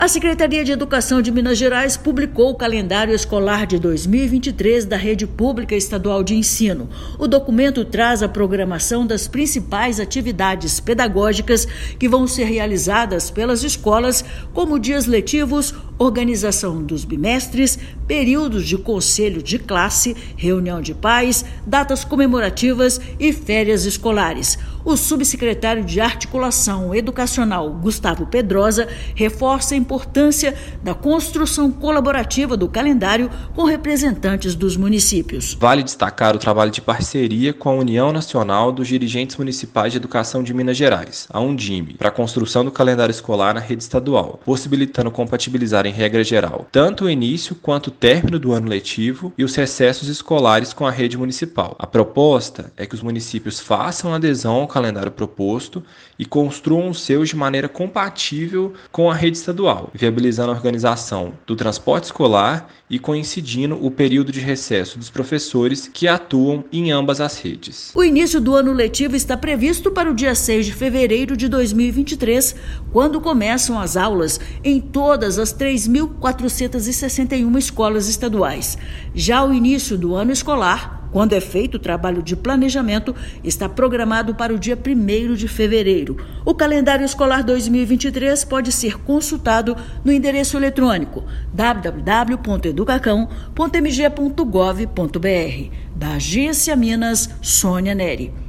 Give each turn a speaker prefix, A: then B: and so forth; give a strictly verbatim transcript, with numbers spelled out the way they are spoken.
A: A Secretaria de Educação de Minas Gerais publicou o calendário escolar de dois mil e vinte e três da Rede Pública Estadual de Ensino. O documento traz a programação das principais atividades pedagógicas que vão ser realizadas pelas escolas, como dias letivos, organização dos bimestres, períodos de conselho de classe, reunião de pais, datas comemorativas e férias escolares. O subsecretário de Articulação Educacional, Gustavo Pedrosa, reforça a importância da construção colaborativa do calendário com representantes dos municípios.
B: Vale destacar o trabalho de parceria com a União Nacional dos Dirigentes Municipais de Educação de Minas Gerais, a Undime, para a construção do calendário escolar na rede estadual, possibilitando compatibilizar em regra geral tanto o início quanto o término do ano letivo e os recessos escolares com a rede municipal. A proposta é que os municípios façam adesão ao calendário proposto e construam os seus de maneira compatível com a rede estadual, viabilizando a organização do transporte escolar e coincidindo o período de recesso dos professores que atuam em ambas as redes.
A: O início do ano letivo está previsto para o dia seis de fevereiro de dois mil e vinte e três, quando começam as aulas em todas as três mil quatrocentas e sessenta e uma escolas estaduais. Já o início do ano escolar, quando é feito o trabalho de planejamento, está programado para o dia primeiro de fevereiro. O calendário escolar dois mil e vinte e três pode ser consultado no endereço eletrônico w w w ponto educacão ponto m g ponto gov ponto b r. Da Agência Minas, Sônia Neri.